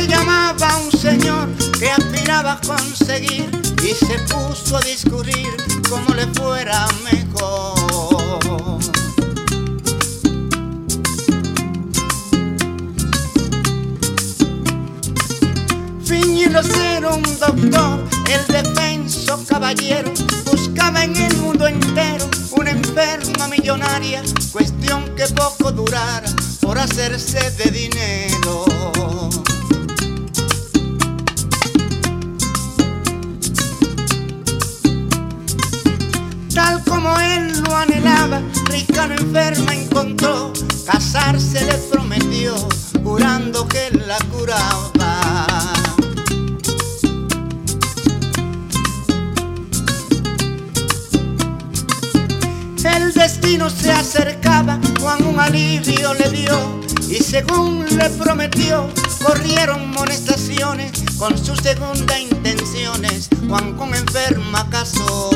se llamaba un señor que aspiraba a conseguir y se puso a discurrir cómo le fuera mejor. Fingiendo ser un doctor, el defenso caballero buscaba en el mundo entero una enferma millonaria, cuestión que poco durara por hacerse de dinero. Tal como él lo anhelaba, rica no enferma encontró, casarse le prometió, jurando que la curaba. El destino se acercaba, Juan un alivio le dio y según le prometió, corrieron molestaciones con sus segundas intenciones. Juan con enferma casó.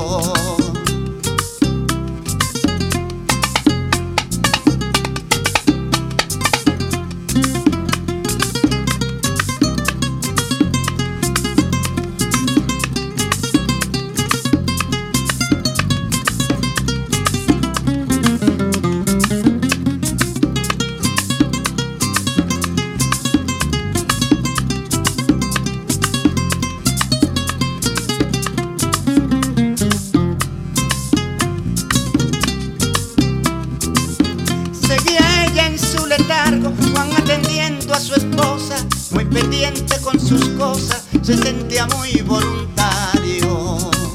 Seguía ella en su letargo, Juan atendiendo a su esposa, muy pendiente con sus cosas, se sentía muy voluntario.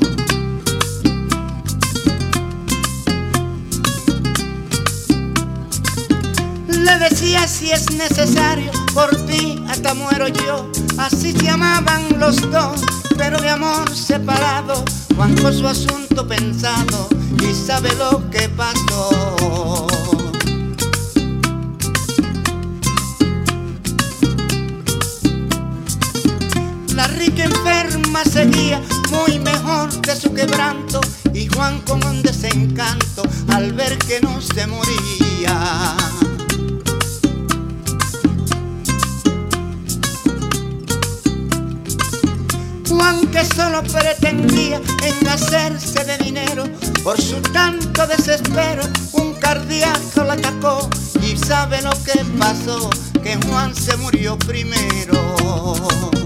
Le decía si es necesario, por ti hasta muero yo. Así se amaban los dos, pero de amor separado. Juan con su asunto pensado y sabe lo que pasó. La rica enferma seguía muy mejor de su quebranto y Juan con un desencanto al ver que no se moría. Juan que solo pretendía en hacerse de dinero, por su tanto desespero un cardíaco la atacó y sabe lo que pasó, que Juan se murió primero.